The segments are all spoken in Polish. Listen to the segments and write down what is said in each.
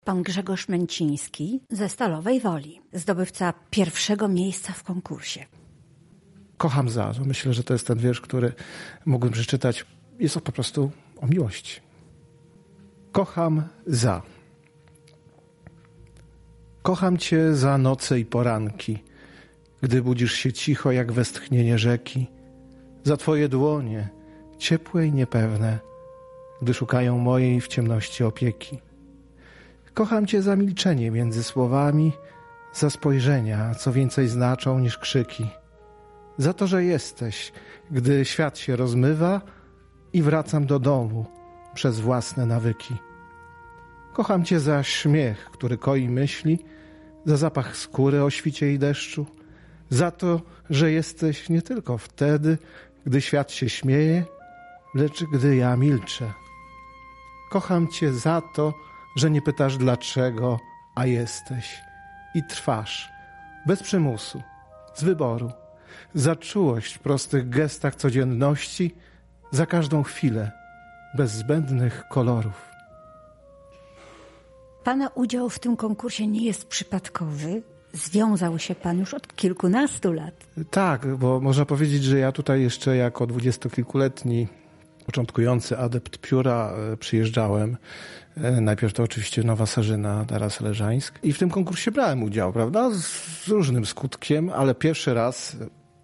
Pan Grzegorz Męciński ze Stalowej Woli, zdobywca pierwszego miejsca w konkursie. Kocham za. Myślę, że to jest ten wiersz, który mógłbym przeczytać. Jest to po prostu o miłości. Kocham za. Kocham cię za noce i poranki, gdy budzisz się cicho jak westchnienie rzeki. Za twoje dłonie, ciepłe i niepewne, gdy szukają mojej w ciemności opieki. Kocham cię za milczenie między słowami, za spojrzenia, co więcej znaczą niż krzyki. Za to, że jesteś, gdy świat się rozmywa i wracam do domu przez własne nawyki. Kocham cię za śmiech, który koi myśli, za zapach skóry o świcie i deszczu, za to, że jesteś nie tylko wtedy, gdy świat się śmieje, lecz gdy ja milczę. Kocham cię za to, że nie pytasz dlaczego, a jesteś i trwasz, bez przymusu, z wyboru, za czułość w prostych gestach codzienności, za każdą chwilę, bez zbędnych kolorów. Pana udział w tym konkursie nie jest przypadkowy. Związał się pan już od kilkunastu lat. Tak, bo można powiedzieć, że ja tutaj jeszcze jako 20-kilkuletni początkujący adept pióra przyjeżdżałem. Najpierw to oczywiście Nowa Sarzyna, teraz Leżańsk. I w tym konkursie brałem udział, prawda? Z różnym skutkiem, ale pierwszy raz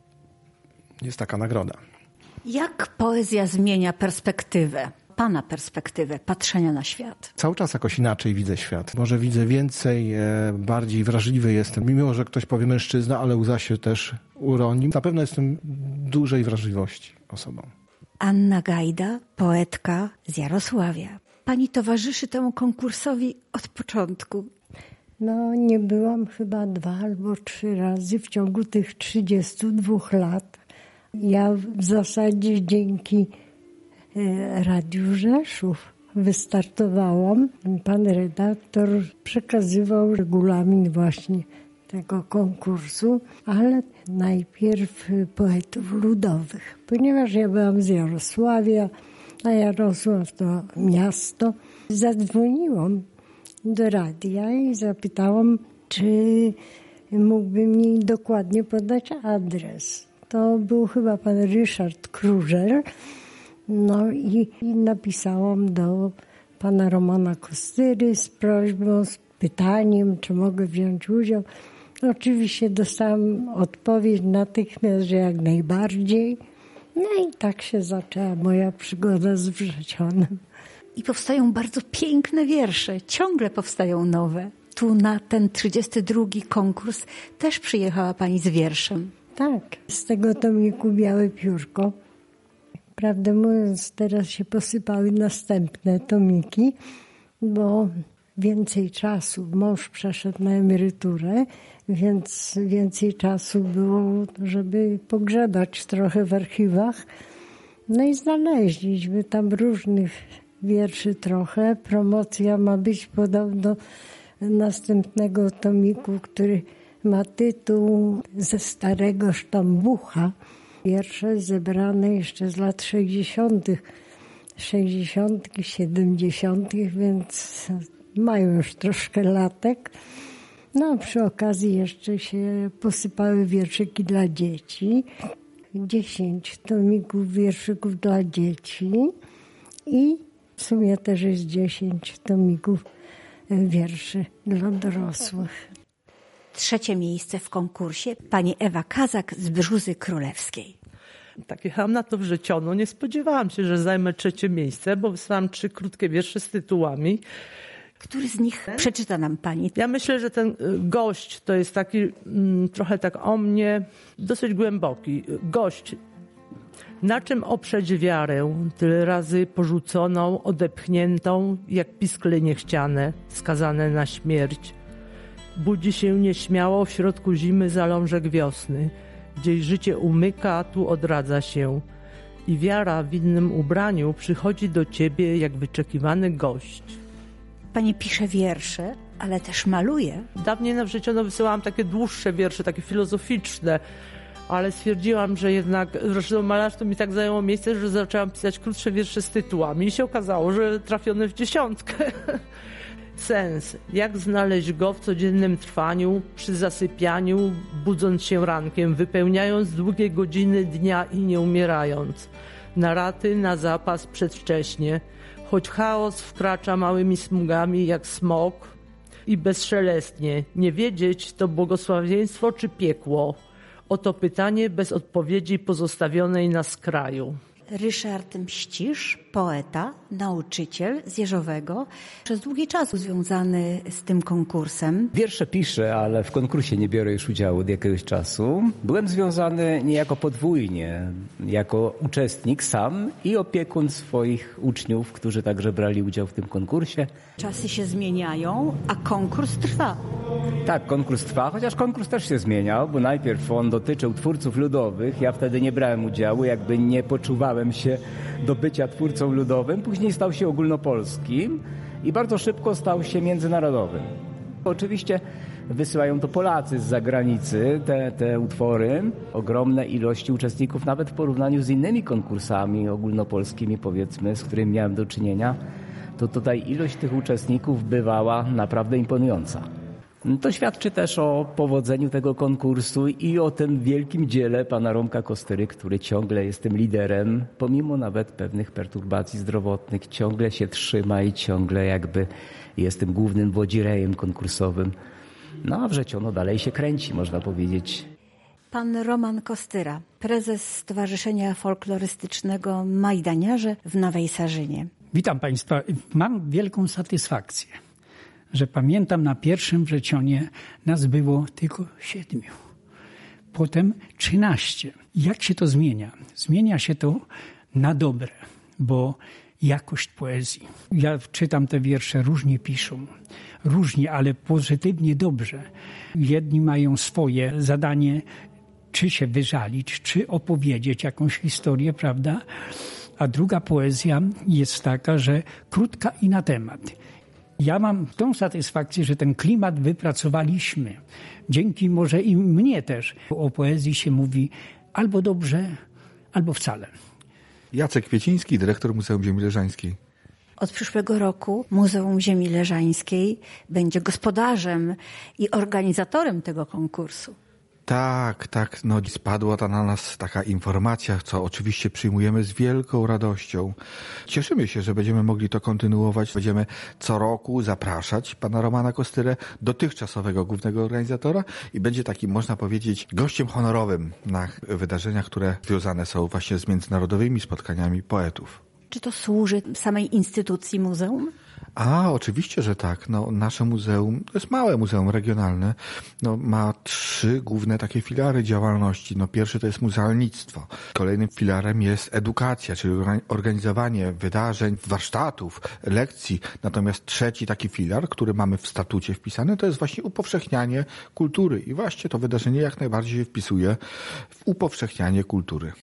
jest taka nagroda. Jak poezja zmienia perspektywę? Pana perspektywę patrzenia na świat. Cały czas jakoś inaczej widzę świat. Może widzę więcej, bardziej wrażliwy jestem. Mimo, że ktoś powie mężczyzna, ale łza się też uroni. Na pewno jestem dużej wrażliwości osobą. Anna Gajda, poetka z Jarosławia. Pani towarzyszy temu konkursowi od początku. No, nie byłam chyba 2 albo 3 razy w ciągu tych 32 lat. Ja w zasadzie dzięki Radiu Rzeszów wystartowałam. Pan redaktor przekazywał regulamin właśnie tego konkursu, ale najpierw poetów ludowych. Ponieważ ja byłam z Jarosławia, a Jarosław to miasto, zadzwoniłam do radia i zapytałam, czy mógłby mi dokładnie podać adres. To był chyba pan Ryszard Krużel. No i napisałam do pana Romana Kostyry z prośbą, z pytaniem, czy mogę wziąć udział. Oczywiście dostałam odpowiedź natychmiast, że jak najbardziej. No i tak się zaczęła moja przygoda z Wrzecionem. I powstają bardzo piękne wiersze, ciągle powstają nowe. Tu na ten 32. konkurs też przyjechała pani z wierszem. Tak, z tego tomiku Białe Piórko. Prawdę mówiąc, teraz się posypały następne tomiki, bo więcej czasu. Mąż przeszedł na emeryturę, więc więcej czasu było, żeby pogrzebać trochę w archiwach. No i znaleźliśmy tam różnych wierszy trochę. Promocja ma być podobno następnego tomiku, który ma tytuł Ze starego sztambucha. Wiersze zebrane jeszcze z lat 60., 70., więc mają już troszkę latek. No, przy okazji jeszcze się posypały wierszyki dla dzieci. 10 tomików wierszyków dla dzieci i w sumie też jest 10 tomików wierszy dla dorosłych. 3. miejsce w konkursie pani Ewa Kazak z Brzuzy Królewskiej. Tak, jechałam na to Wrzecionu. Nie spodziewałam się, że zajmę 3. miejsce, bo wysłałam 3 krótkie wiersze z tytułami. Który z nich przeczyta nam pani? Ja myślę, że ten gość to jest taki trochę tak o mnie, dosyć głęboki. Gość. Na czym oprzeć wiarę, tyle razy porzuconą, odepchniętą, jak piskle niechciane, skazane na śmierć. Budzi się nieśmiało w środku zimy zalążek wiosny. Gdzieś życie umyka, tu odradza się. I wiara w innym ubraniu przychodzi do ciebie jak wyczekiwany gość. Pani pisze wiersze, ale też maluje. Dawniej na Wrzecionu wysyłałam takie dłuższe wiersze, takie filozoficzne, ale stwierdziłam, że jednak, zresztą malarstwo mi tak zajęło miejsce, że zaczęłam pisać krótsze wiersze z tytułami i się okazało, że trafione w 10. Sens, jak znaleźć go w codziennym trwaniu, przy zasypianiu, budząc się rankiem, wypełniając długie godziny dnia i nie umierając. Na raty, na zapas przedwcześnie, choć chaos wkracza małymi smugami jak smok i bezszelestnie. Nie wiedzieć, to błogosławieństwo czy piekło? Oto pytanie bez odpowiedzi pozostawionej na skraju. Ryszard Mścisz, poeta, nauczyciel z Jeżowego, przez długi czas związany z tym konkursem. Wiersze piszę, ale w konkursie nie biorę już udziału od jakiegoś czasu. Byłem związany niejako podwójnie, jako uczestnik sam i opiekun swoich uczniów, którzy także brali udział w tym konkursie. Czasy się zmieniają, a konkurs trwa. Tak, konkurs trwa, chociaż konkurs też się zmieniał, bo najpierw on dotyczył twórców ludowych. Ja wtedy nie brałem udziału, jakby nie poczuwałem się do bycia twórcą ludowym. Później stał się ogólnopolskim i bardzo szybko stał się międzynarodowym. Oczywiście wysyłają to Polacy z zagranicy, te utwory. Ogromne ilości uczestników, nawet w porównaniu z innymi konkursami ogólnopolskimi, powiedzmy, z którymi miałem do czynienia, to tutaj ilość tych uczestników bywała naprawdę imponująca. To świadczy też o powodzeniu tego konkursu i o tym wielkim dziele pana Romka Kostyry, który ciągle jest tym liderem, pomimo nawet pewnych perturbacji zdrowotnych, ciągle się trzyma i ciągle jakby jest tym głównym wodzirejem konkursowym. No a Wrzeciono dalej się kręci, można powiedzieć. Pan Roman Kostyra, prezes Stowarzyszenia Folklorystycznego Majdaniarze w Nowej Sarzynie. Witam Państwa. Mam wielką satysfakcję, że pamiętam, na pierwszym Wrzecionie nas było tylko 7. Potem 13. Jak się to zmienia? Zmienia się to na dobre, bo jakość poezji. Ja czytam te wiersze, różnie piszą. Różnie, ale pozytywnie dobrze. Jedni mają swoje zadanie, czy się wyżalić, czy opowiedzieć jakąś historię, prawda? A druga poezja jest taka, że krótka i na temat. Ja mam tą satysfakcję, że ten klimat wypracowaliśmy. Dzięki może i mnie też. O poezji się mówi albo dobrze, albo wcale. Jacek Kwieciński, dyrektor Muzeum Ziemi Leżańskiej. Od przyszłego roku Muzeum Ziemi Leżańskiej będzie gospodarzem i organizatorem tego konkursu. Tak, no spadła na nas taka informacja, co oczywiście przyjmujemy z wielką radością. Cieszymy się, że będziemy mogli to kontynuować. Będziemy co roku zapraszać pana Romana Kostyrę, dotychczasowego głównego organizatora, i będzie takim, można powiedzieć, gościem honorowym na wydarzeniach, które związane są właśnie z międzynarodowymi spotkaniami poetów. Czy to służy samej instytucji muzeum? Oczywiście, że tak. No, nasze muzeum, to jest małe muzeum regionalne, ma 3 główne takie filary działalności. Pierwszy to jest muzealnictwo. Kolejnym filarem jest edukacja, czyli organizowanie wydarzeń, warsztatów, lekcji. Natomiast trzeci taki filar, który mamy w statucie wpisany, to jest właśnie upowszechnianie kultury. I właśnie to wydarzenie jak najbardziej się wpisuje w upowszechnianie kultury.